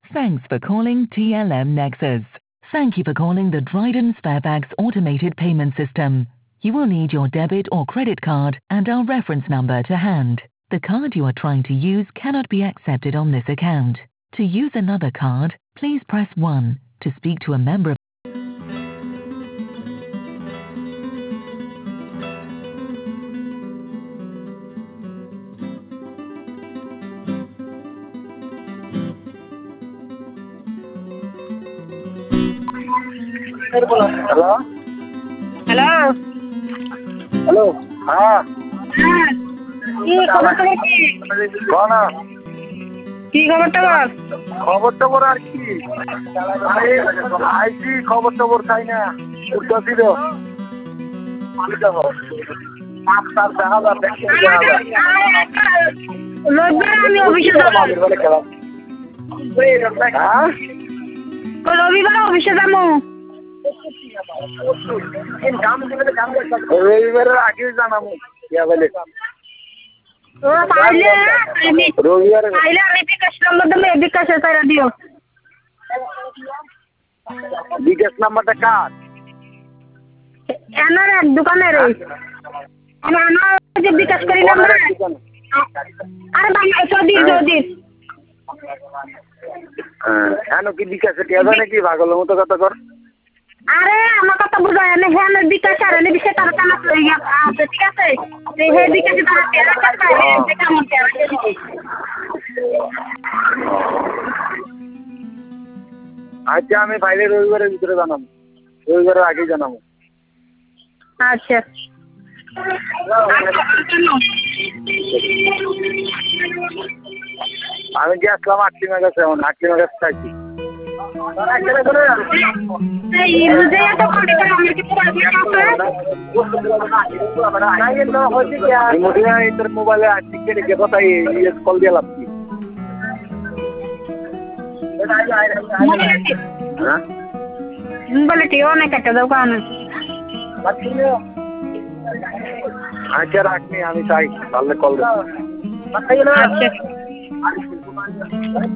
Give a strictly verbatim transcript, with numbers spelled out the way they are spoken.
Thanks for calling T L M Nexus. Thank you for calling the Dryden Sparebags automated payment system. You will need your debit or credit card and our reference number to hand. The card you are trying to use cannot be accepted on this account. To use another card, please press one. To speak to a member of hello hello hello হ্যাঁ হ্যাঁ কি খবর টবর কি বল না কি খবর টবর খবর টবর আর কি আইসি খবর টবর চাই না উঠতে ছিল রবিবার আমি অফিসে যাবো হ্যাঁ রবিবার অফিসে যাবো রবিবারের আগে জানাবো ইয়া বলে ও পাইলে রবিবারে পাইলে আমি বিকাশ নম্বর দেবো বিকাশে তারা দিও বিকাশ নাম্বারটা কার এনার এক দোকানের আমার যে বিকাশ করি নাম্বার আরে বাংলা চৌধুরী চৌধুরী কেন কি বিকাশে কে জানে কি পাগলের মতো কথা কর আরে আমার কথা বুঝায় না হ্যাঁ আমি বিকাশ আর এনে বিষয় তারা কেন আছে ঠিক আছে হে বিকাশে তারা তেরা কাছে যে কেমন তেরা আচ্ছা আমি ফাইলে রবিবারের ভিতরে জানাবো রবিবারের আগে জানাবো আচ্ছা আমি যে আসলাম আটটিমা কাছে এখন আটটিমা কাছে থাকি মোবাইলে আটটি কেটে কোথায় কল দিয়ে লাভ কি বলে ঠিক অনেক একটা দোকান আচ্ছা রাখনি আমি চাই তাহলে কল আচ্ছা